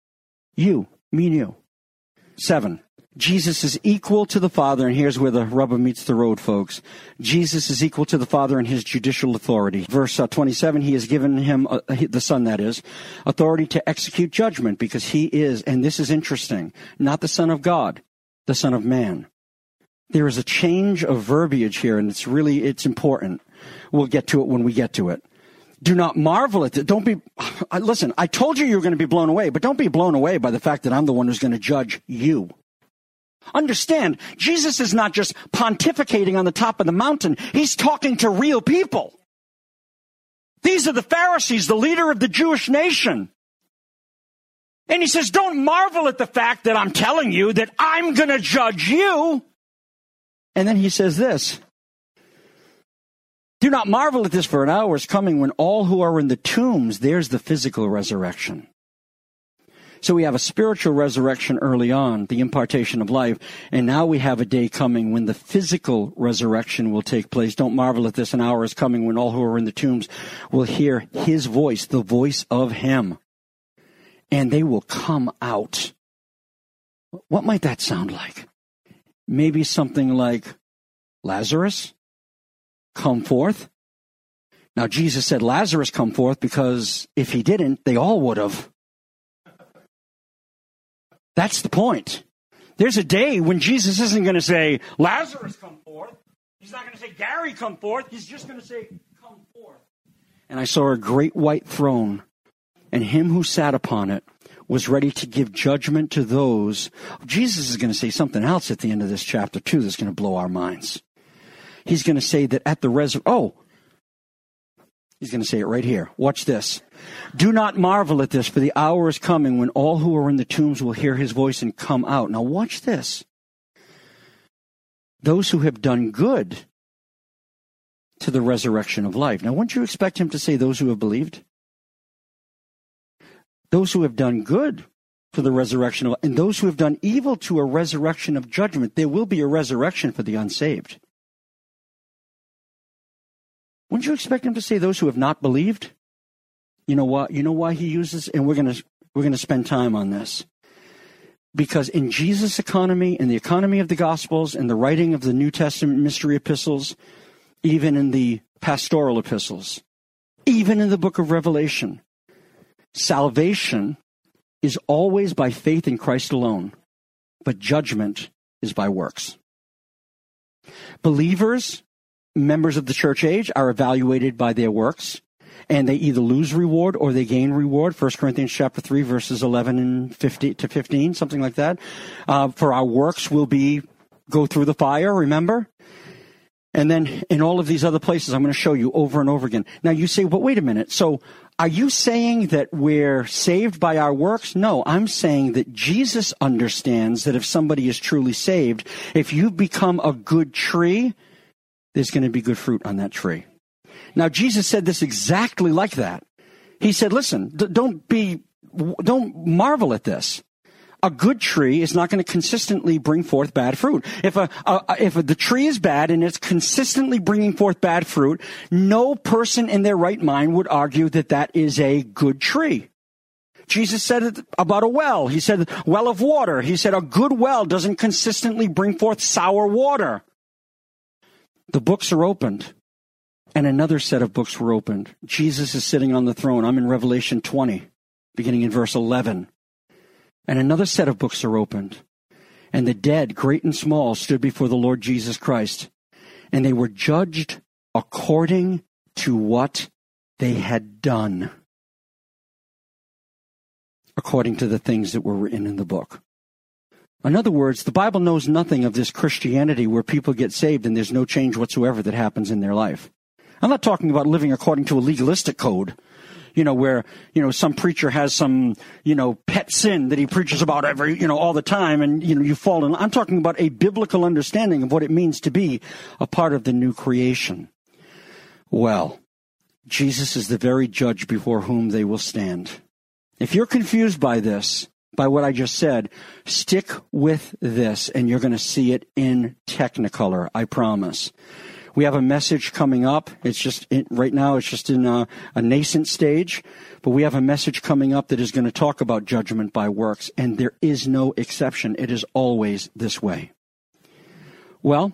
You, me and you. Seven, Jesus is equal to the Father, and here's where the rubber meets the road, folks. Jesus is equal to the Father in his judicial authority. Verse uh, twenty-seven, he has given him, uh, the Son that is, authority to execute judgment, because he is, and this is interesting, not the Son of God, the Son of Man. There is a change of verbiage here, and it's really, it's important. We'll get to it when we get to it. Do not marvel at it. Don't be, listen, I told you you were going to be blown away, but don't be blown away by the fact that I'm the one who's going to judge you. Understand, Jesus is not just pontificating on the top of the mountain. He's talking to real people. These are the Pharisees, the leader of the Jewish nation. And he says, don't marvel at the fact that I'm telling you that I'm going to judge you. And then he says this, do not marvel at this, for an hour is coming when all who are in the tombs, there's the physical resurrection. So we have a spiritual resurrection early on, the impartation of life, and now we have a day coming when the physical resurrection will take place. Don't marvel at this, an hour is coming when all who are in the tombs will hear his voice, the voice of him, and they will come out. What might that sound like? Maybe something like, Lazarus, come forth. Now, Jesus said, Lazarus, come forth, because if he didn't, they all would have. That's the point. There's a day when Jesus isn't going to say, Lazarus, come forth. He's not going to say, Gary, come forth. He's just going to say, come forth. And I saw a great white throne, and him who sat upon it was ready to give judgment to those. Jesus is going to say something else at the end of this chapter, too, that's going to blow our minds. He's going to say that at the resurrection, oh, he's going to say it right here. Watch this. Do not marvel at this, for the hour is coming when all who are in the tombs will hear his voice and come out. Now watch this. Those who have done good to the resurrection of life. Now, wouldn't you expect him to say those who have believed? Those who have done good to the resurrection of life, and those who have done evil to a resurrection of judgment. There will be a resurrection for the unsaved. Wouldn't you expect him to say those who have not believed? You know what? You know why he uses, and we're going to we're going to spend time on this. Because in Jesus' economy, in the economy of the Gospels, in the writing of the New Testament mystery epistles, even in the pastoral epistles, even in the book of Revelation, salvation is always by faith in Christ alone, but judgment is by works. Believers, members of the church age, are evaluated by their works, and they either lose reward or they gain reward. First Corinthians chapter three, verses eleven and fifty to fifteen, something like that. Uh, for our works will be go through the fire, remember? And then in all of these other places, I'm going to show you over and over again. Now you say, but wait a minute. So are you saying that we're saved by our works? No, I'm saying that Jesus understands that if somebody is truly saved, if you've become a good tree, there's going to be good fruit on that tree. Now, Jesus said this exactly like that. He said, listen, d- don't be, don't marvel at this. A good tree is not going to consistently bring forth bad fruit. If a, a if a, the tree is bad and it's consistently bringing forth bad fruit, no person in their right mind would argue that that is a good tree. Jesus said it about a well. He said, well of water. He said, a good well doesn't consistently bring forth sour water. The books are opened, and another set of books were opened. Jesus is sitting on the throne. I'm in Revelation twenty, beginning in verse eleven. And another set of books are opened. And the dead, great and small, stood before the Lord Jesus Christ. And they were judged according to what they had done. According to the things that were written in the book. In other words, the Bible knows nothing of this Christianity where people get saved and there's no change whatsoever that happens in their life. I'm not talking about living according to a legalistic code. You know, where, you know, some preacher has some, you know, pet sin that he preaches about every, you know, all the time, and, you know, you fall in. I'm talking about a biblical understanding of what it means to be a part of the new creation. Well, Jesus is the very judge before whom they will stand. If you're confused by this, by what I just said, stick with this, and you're going to see it in Technicolor, I promise. We have a message coming up. It's just, it, right now it's just in a, a nascent stage, but we have a message coming up that is going to talk about judgment by works, and there is no exception. It is always this way. Well,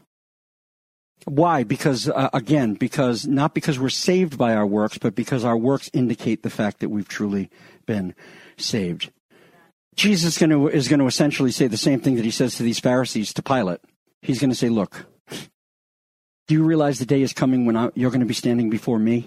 why? Because, uh, again, because, not because we're saved by our works, but because our works indicate the fact that we've truly been saved. Jesus is going to, is going to essentially say the same thing that he says to these Pharisees, to Pilate. He's going to say, look, do you realize the day is coming when I, you're going to be standing before me?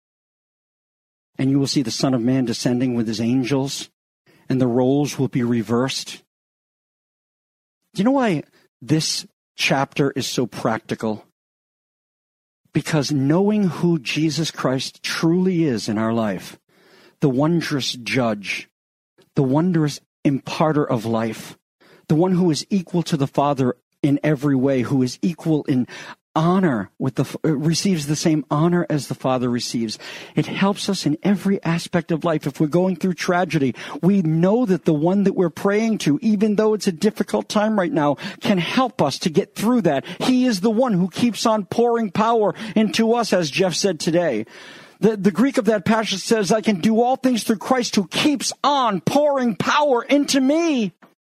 And you will see the Son of Man descending with his angels, and the roles will be reversed. Do you know why this chapter is so practical? Because knowing who Jesus Christ truly is in our life, the wondrous judge, the wondrous imparter of life, the one who is equal to the Father in every way, who is equal in honor with the, receives the same honor as the Father receives. It helps us in every aspect of life. If we're going through tragedy, we know that the one that we're praying to, even though it's a difficult time right now, can help us to get through that. He is the one who keeps on pouring power into us, as Jeff said today. The, the Greek of that passage says, I can do all things through Christ who keeps on pouring power into me.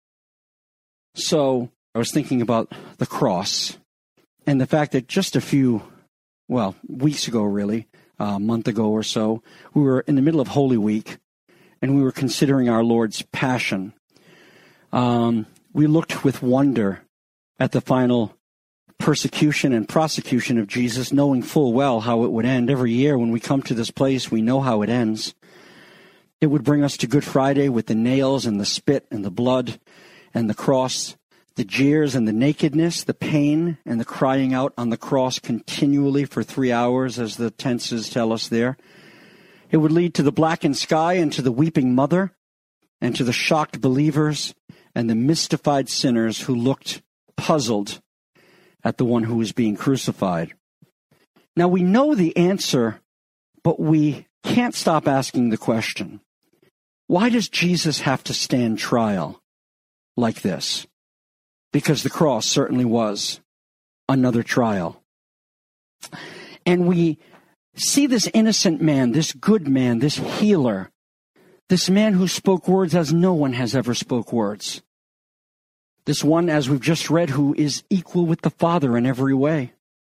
So I was thinking about the cross. And the fact that just a few, well, weeks ago, really, uh, a month ago or so, we were in the middle of Holy Week, and we were considering our Lord's passion. Um, we looked with wonder at the final persecution and prosecution of Jesus, knowing full well how it would end. Every year when we come to this place, we know how it ends. It would bring us to Good Friday with the nails and the spit and the blood and the cross, the jeers and the nakedness, the pain and the crying out on the cross continually for three hours, as the tenses tell us there. It would lead to the blackened sky and to the weeping mother and to the shocked believers and the mystified sinners who looked puzzled at the one who was being crucified. Now, we know the answer, but we can't stop asking the question, why does Jesus have to stand trial like this? Because the cross certainly was another trial. And we see this innocent man, this good man, this healer, this man who spoke words as no one has ever spoke words. This one, as we've just read, who is equal with the Father in every way.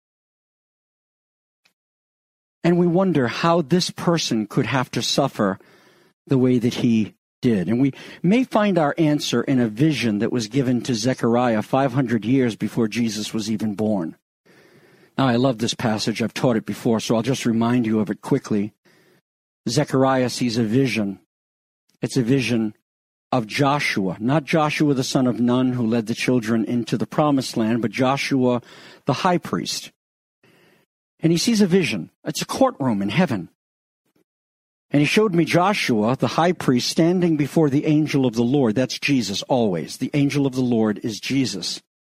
And we wonder how this person could have to suffer the way that he did. And we may find our answer in a vision that was given to Zechariah five hundred years before Jesus was even born. Now, I love this passage. I've taught it before, so I'll just remind you of it quickly. Zechariah sees a vision. It's a vision of Joshua, not Joshua the son of Nun who led the children into the promised land, but Joshua the high priest. And he sees a vision. It's a courtroom in heaven. And he showed me Joshua, the high priest, standing before the angel of the Lord. That's Jesus always. The angel of the Lord is Jesus.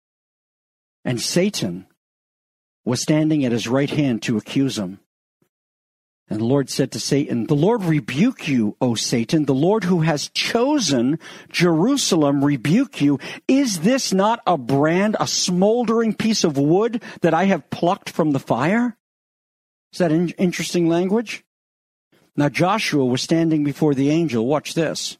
And Satan was standing at his right hand to accuse him. And the Lord said to Satan, "The Lord rebuke you, O Satan. The Lord who has chosen Jerusalem rebuke you. Is this not a brand, a smoldering piece of wood that I have plucked from the fire?" Is that in- interesting language? Now Joshua was standing before the angel, watch this,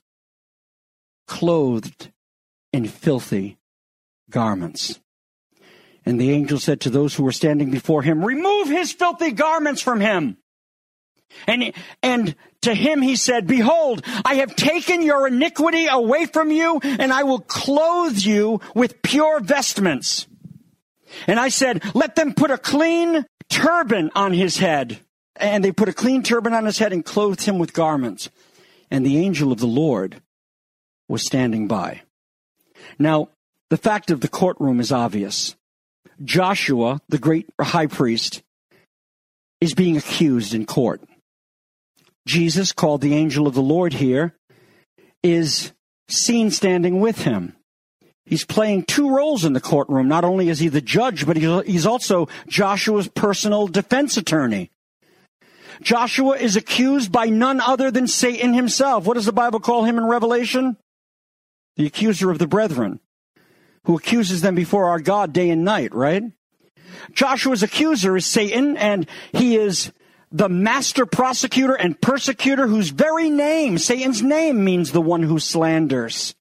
clothed in filthy garments. And the angel said to those who were standing before him, "Remove his filthy garments from him." And, and to him he said, "Behold, I have taken your iniquity away from you, and I will clothe you with pure vestments." And I said, "Let them put a clean turban on his head." And they put a clean turban on his head and clothed him with garments. And the angel of the Lord was standing by. Now, the fact of the courtroom is obvious. Joshua, the great high priest, is being accused in court. Jesus, called the angel of the Lord here, is seen standing with him. He's playing two roles in the courtroom. Not only is he the judge, but he's also Joshua's personal defense attorney. Joshua is accused by none other than Satan himself. What does the Bible call him in Revelation? The accuser of the brethren, who accuses them before our God day and night, right? Joshua's accuser is Satan, and he is the master prosecutor and persecutor whose very name, Satan's name, means the one who slanders.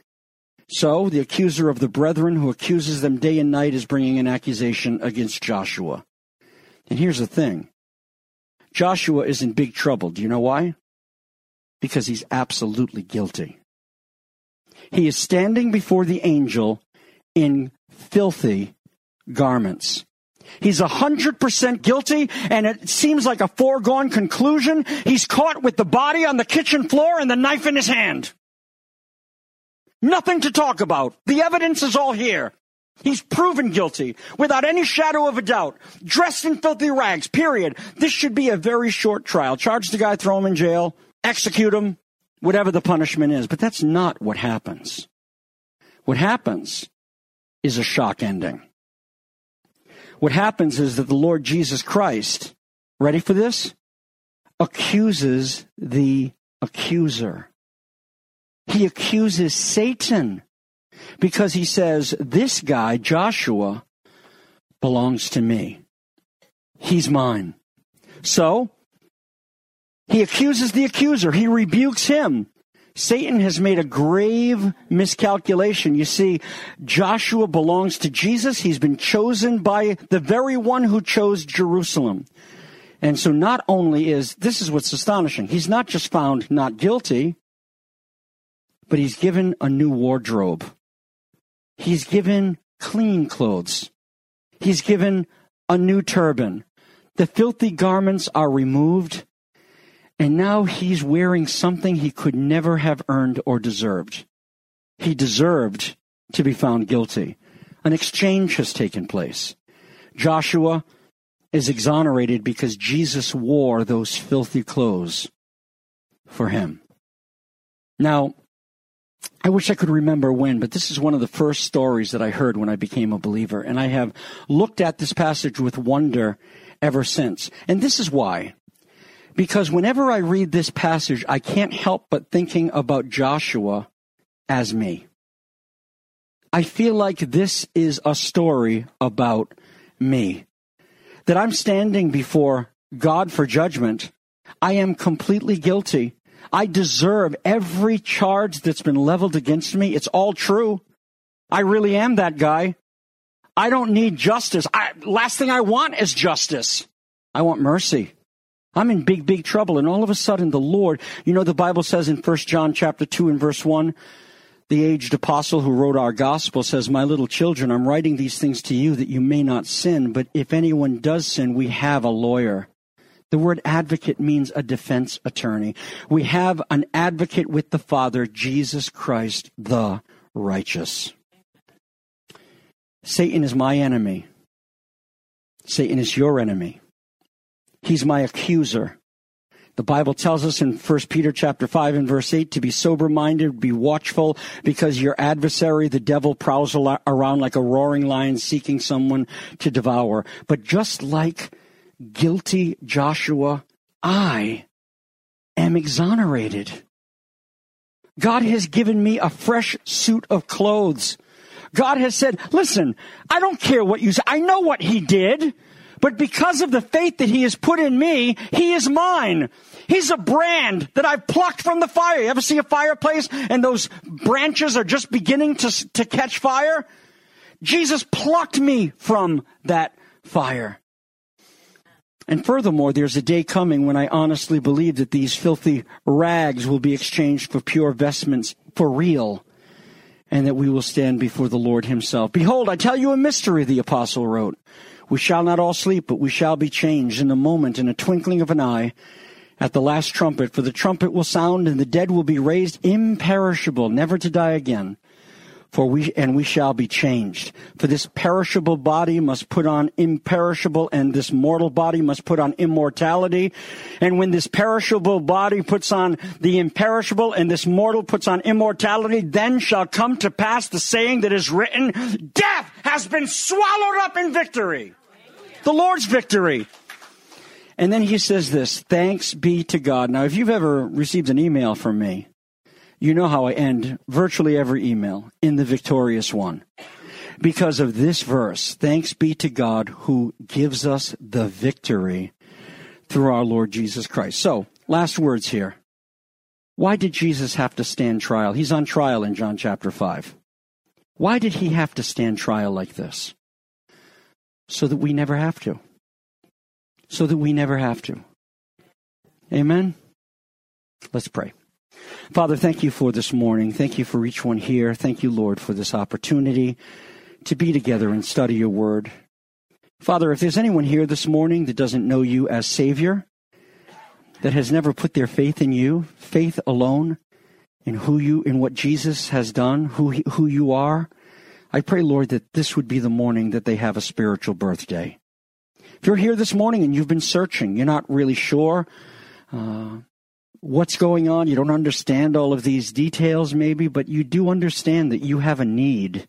So the accuser of the brethren who accuses them day and night is bringing an accusation against Joshua. And here's the thing. Joshua is in big trouble. Do you know why? Because he's absolutely guilty. He is standing before the angel in filthy garments. He's one hundred percent guilty, and it seems like a foregone conclusion. He's caught with the body on the kitchen floor and the knife in his hand. Nothing to talk about. The evidence is all here. He's proven guilty without any shadow of a doubt, dressed in filthy rags, period. This should be a very short trial. Charge the guy, throw him in jail, execute him, whatever the punishment is. But that's not what happens. What happens is a shock ending. What happens is that the Lord Jesus Christ, ready for this? Accuses the accuser. He accuses Satan because he says, this guy, Joshua, belongs to me. He's mine. So, he accuses the accuser. He rebukes him. Satan has made a grave miscalculation. You see, Joshua belongs to Jesus. He's been chosen by the very one who chose Jerusalem. And so not only is, this is what's astonishing, he's not just found not guilty, but he's given a new wardrobe. He's given clean clothes. He's given a new turban. The filthy garments are removed, and now he's wearing something he could never have earned or deserved. He deserved to be found guilty. An exchange has taken place. Joshua is exonerated because Jesus wore those filthy clothes for him. Now, I wish I could remember when, but this is one of the first stories that I heard when I became a believer, and I have looked at this passage with wonder ever since. And this is why. Because whenever I read this passage, I can't help but thinking about Joshua as me. I feel like this is a story about me. That I'm standing before God for judgment. I am completely guilty. I deserve every charge that's been leveled against me. It's all true. I really am that guy. I don't need justice. I, last thing I want is justice. I want mercy. I'm in big, big trouble. And all of a sudden the Lord, you know, the Bible says in First John chapter two and verse one, the aged apostle who wrote our gospel says, "My little children, I'm writing these things to you that you may not sin. But if anyone does sin, we have a lawyer." The word advocate means a defense attorney. We have an advocate with the Father, Jesus Christ, the righteous. Satan is my enemy. Satan is your enemy. He's my accuser. The Bible tells us in First Peter chapter five and verse eight to be sober-minded, be watchful, because your adversary, the devil, prowls around like a roaring lion seeking someone to devour. But just like guilty Joshua, I am exonerated. God has given me a fresh suit of clothes. God has said, listen, I don't care what you say. I know what he did. But because of the faith that he has put in me, he is mine. He's a brand that I've plucked from the fire. You ever see a fireplace and those branches are just beginning to, to catch fire? Jesus plucked me from that fire. And furthermore, there's a day coming when I honestly believe that these filthy rags will be exchanged for pure vestments for real, and that we will stand before the Lord himself. Behold, I tell you a mystery, the apostle wrote. We shall not all sleep, but we shall be changed in a moment, in a twinkling of an eye, at the last trumpet. For the trumpet will sound, and the dead will be raised imperishable, never to die again. For we and we shall be changed. For this perishable body must put on imperishable, and this mortal body must put on immortality. And when this perishable body puts on the imperishable, and this mortal puts on immortality, then shall come to pass the saying that is written, death has been swallowed up in victory. The Lord's victory. And then he says this, thanks be to God. Now, if you've ever received an email from me, you know how I end virtually every email, in the victorious one. Because of this verse, thanks be to God who gives us the victory through our Lord Jesus Christ. So, last words here. Why did Jesus have to stand trial? He's on trial in John chapter five. Why did he have to stand trial like this? So that we never have to. So that we never have to. Amen? Let's pray. Father, thank you for this morning. Thank you for each one here. Thank you, Lord, for this opportunity to be together and study your word. Father, if there's anyone here this morning that doesn't know you as Savior, that has never put their faith in you, faith alone, in who you, in what Jesus has done, who he, who you are, I pray, Lord, that this would be the morning that they have a spiritual birthday. If you're here this morning and you've been searching, you're not really sure, uh, what's going on? You don't understand all of these details maybe, but you do understand that you have a need,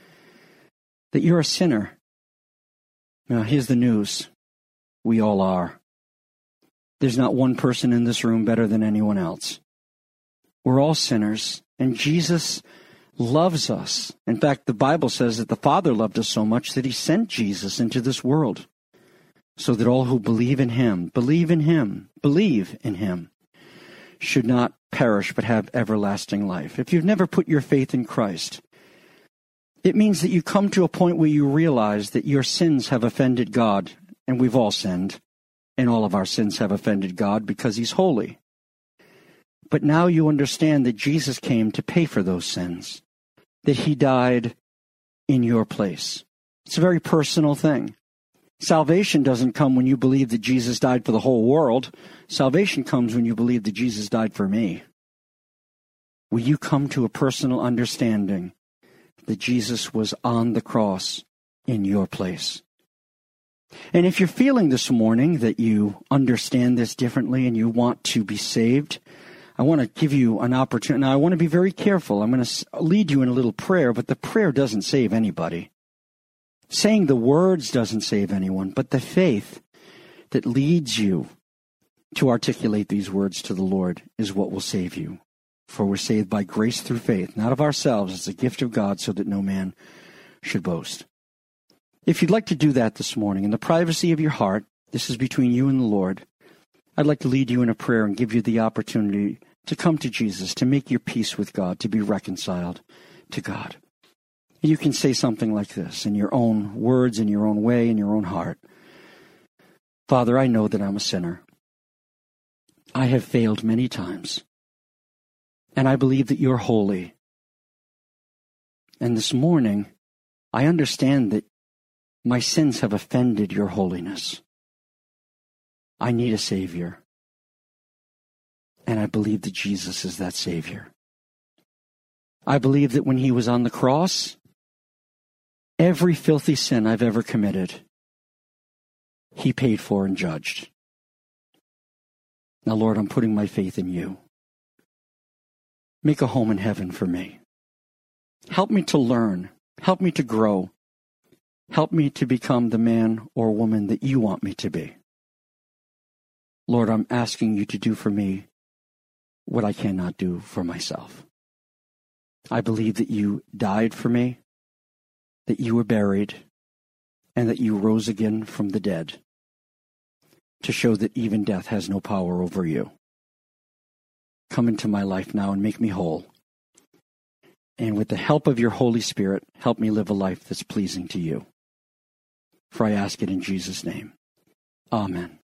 that you're a sinner. Now, here's the news. We all are. There's not one person in this room better than anyone else. We're all sinners, and Jesus loves us. In fact, the Bible says that the Father loved us so much that he sent Jesus into this world so that all who believe in him, believe in him, believe in him, should not perish but have everlasting life. If you've never put your faith in Christ, it means that you come to a point where you realize that your sins have offended God, and we've all sinned, and all of our sins have offended God because he's holy. But now you understand that Jesus came to pay for those sins, that he died in your place, It's a very personal thing. Salvation doesn't come when you believe that Jesus died for the whole world. Salvation comes when you believe that Jesus died for me. Will you come to a personal understanding that Jesus was on the cross in your place? And if you're feeling this morning that you understand this differently and you want to be saved, I want to give you an opportunity. Now, I want to be very careful. I'm going to lead you in a little prayer, but the prayer doesn't save anybody. Saying the words doesn't save anyone, but the faith that leads you to articulate these words to the Lord is what will save you. For we're saved by grace through faith, not of ourselves. It's a gift of God so that no man should boast. If you'd like to do that this morning, in the privacy of your heart, this is between you and the Lord, I'd like to lead you in a prayer and give you the opportunity to come to Jesus, to make your peace with God, to be reconciled to God. And you can say something like this in your own words, in your own way, in your own heart. Father, I know that I'm a sinner. I have failed many times. And I believe that you're holy. And this morning, I understand that my sins have offended your holiness. I need a Savior. And I believe that Jesus is that Savior. I believe that when he was on the cross, every filthy sin I've ever committed, he paid for and judged. Now, Lord, I'm putting my faith in you. Make a home in heaven for me. Help me to learn. Help me to grow. Help me to become the man or woman that you want me to be. Lord, I'm asking you to do for me what I cannot do for myself. I believe that you died for me, that you were buried, and that you rose again from the dead to show that even death has no power over you. Come into my life now and make me whole. And with the help of your Holy Spirit, help me live a life that's pleasing to you. For I ask it in Jesus' name. Amen.